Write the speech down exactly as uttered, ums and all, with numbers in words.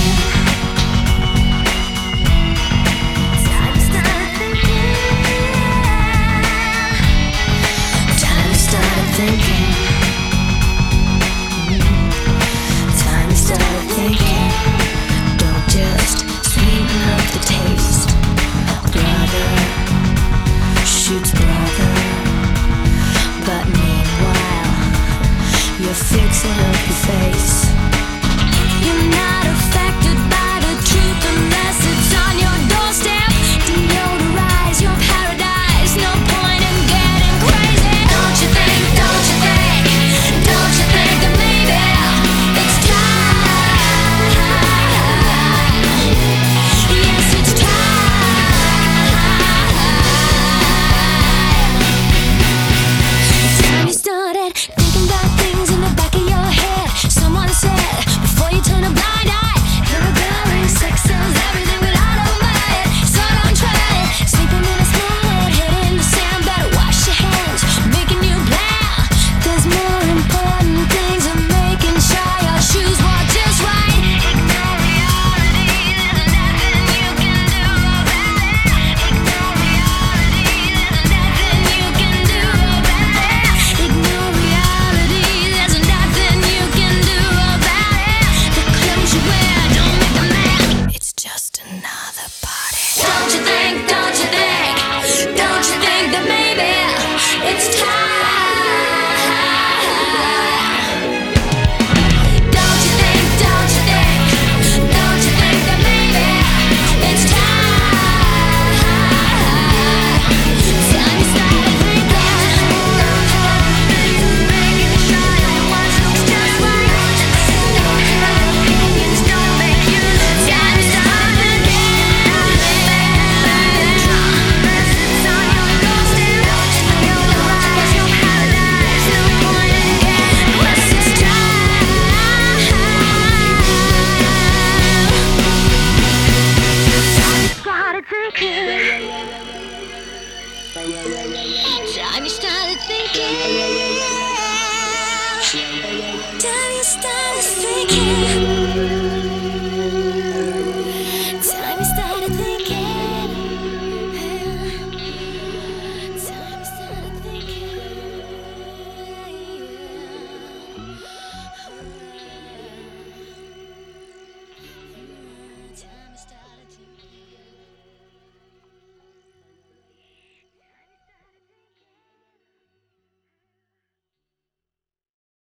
Fixing up your face. You're not affected by the truth unless it's on your doorstep. Deodorize your paradise. No point in getting crazy. Don't you think, don't you think, don't you think that maybe it's time? Yes, it's time. It's time you started thinking about things in the back of your head. Someone said, before you turn a blind eye, you're a girl and sex sells everything, but I don't buy it, so don't try it. Sleeping in a small head in the sand, better wash your hands, make a new plan. There's more important things than making sure your shoes walk just right. Ignore reality, there's nothing you can do about it. Ignore reality, there's nothing you can do about it. Ignore reality, there's nothing you can do about it. The clothes you wear don't make a man, it's just another party. Don't you think, don't you think, don't you think that maybe it's time? Don't you think, don't you think, don't you think that maybe it's time? Time you started thinking, making sure your watch looks just right. Opinions don't make you look. Time you started thinking, it's on your doorstep. Deodorize your paradise. No point in getting close. It's time. Started thinking. Time you started thinking. Time you started thinking.